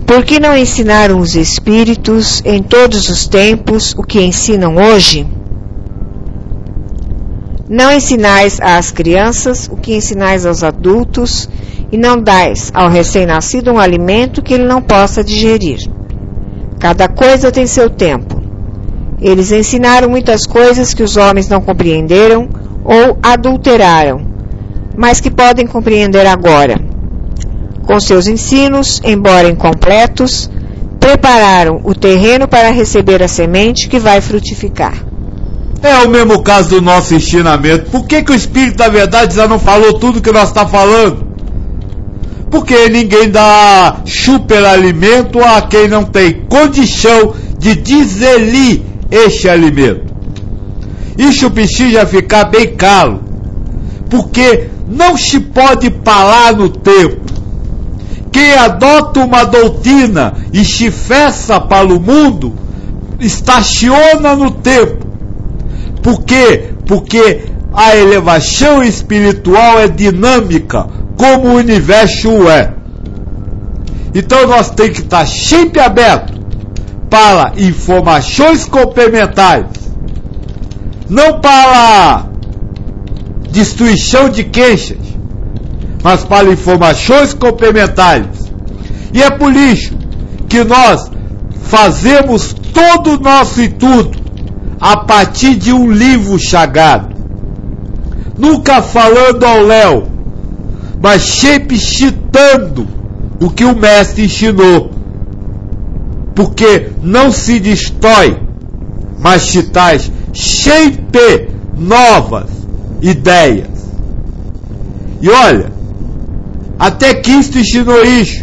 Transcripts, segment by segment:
Por que não ensinaram os espíritos em todos os tempos o que ensinam hoje? Não ensinais às crianças o que ensinais aos adultos, e não dais ao recém-nascido um alimento que ele não possa digerir. Cada coisa tem seu tempo. Eles ensinaram muitas coisas que os homens não compreenderam ou adulteraram, mas que podem compreender agora. Com seus ensinos, embora incompletos, prepararam o terreno para receber a semente que vai frutificar. É o mesmo caso do nosso ensinamento. Por que o Espírito da Verdade já não falou tudo que nós estamos falando? Porque ninguém dá superalimento a quem não tem condição de digerir este alimento. Isso precisa ficar bem claro, porque não se pode parar no tempo. Quem adota uma doutrina e se fecha para o mundo, estaciona no tempo. Por quê? Porque a elevação espiritual é dinâmica, como o universo é. Então nós temos que estar sempre abertos para informações complementares, não para destruição de queixas, mas para informações complementares. E é por isso que nós fazemos todo o nosso estudo a partir de um livro sagrado, nunca falando ao léu, mas sempre citando o que o mestre ensinou, porque não se destrói, mas se traz sempre novas ideias. E olha, até Cristo ensinou isso.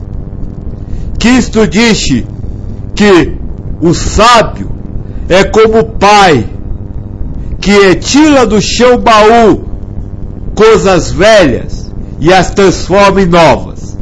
Cristo disse que o sábio é como o pai que retira do seu baú coisas velhas e as transforma em novas.